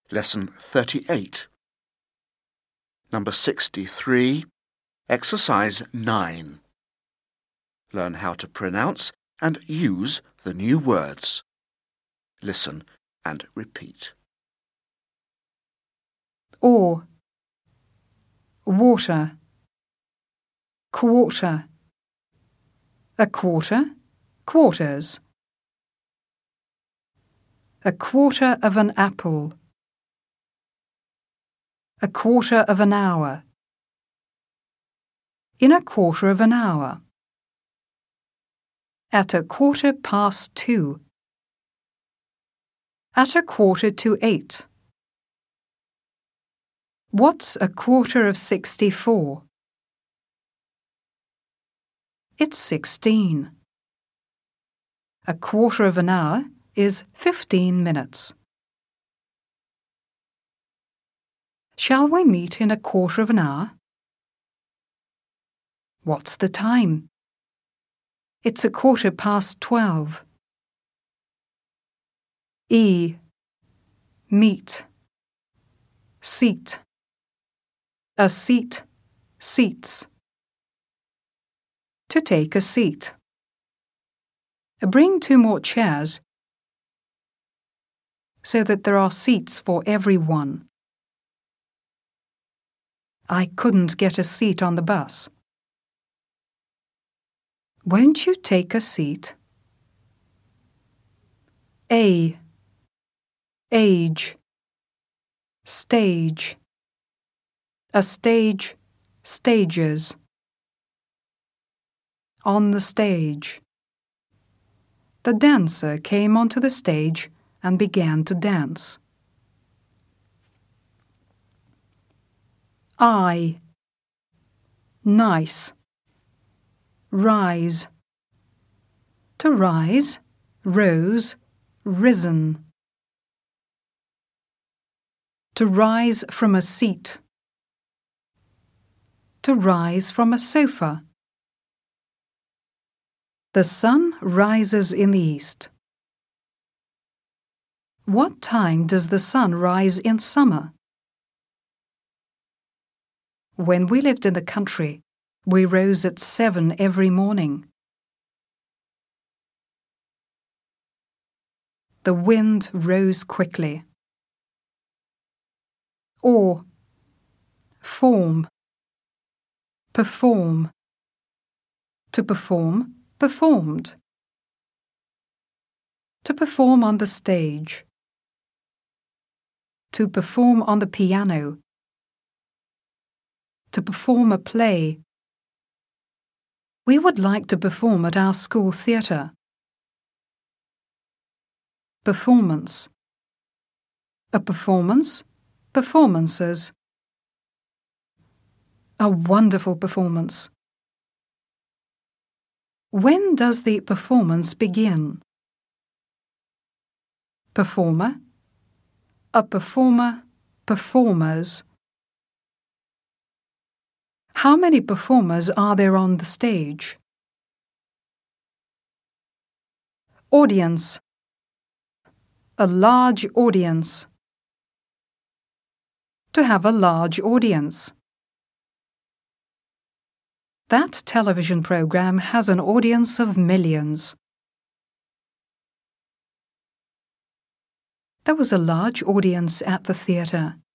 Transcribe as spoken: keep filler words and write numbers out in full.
Lesson thirty-eight. Number sixty-three, Exercise nine. Learn how to pronounce and use the new words. Listen and repeat. Or, water, quarter, a quarter, quarters, a quarter of an apple, a quarter of an hour, in a quarter of an hour, at a quarter past two, at a quarter to eight. What's a quarter of sixty-four? It's sixteen. A quarter of an hour is fifteen minutes. Shall we meet in a quarter of an hour? What's the time? It's a quarter past twelve. E. Meet. Seat. A seat, seats. To take a seat. Bring two more chairs so that there are seats for everyone. I couldn't get a seat on the bus. Won't you take a seat? A. Age. Stage. A stage, stages. On the stage. The dancer came onto the stage and began to dance. I. Nice. Rise. To rise, rose, risen. To rise from a seat. To rise from a sofa. The sun rises in the east. What time does the sun rise in summer? When we lived in the country, we rose at seven every morning. The wind rose quickly. Or, form. Perform. To perform, performed. To perform on the stage. To perform on the piano. To perform a play. We would like to perform at our school theatre. Performance. A performance, performances. A wonderful performance. When does the performance begin? Performer. A performer, performers. How many performers are there on the stage? Audience. A large audience. To have a large audience. That television program has an audience of millions. There was a large audience at the theatre.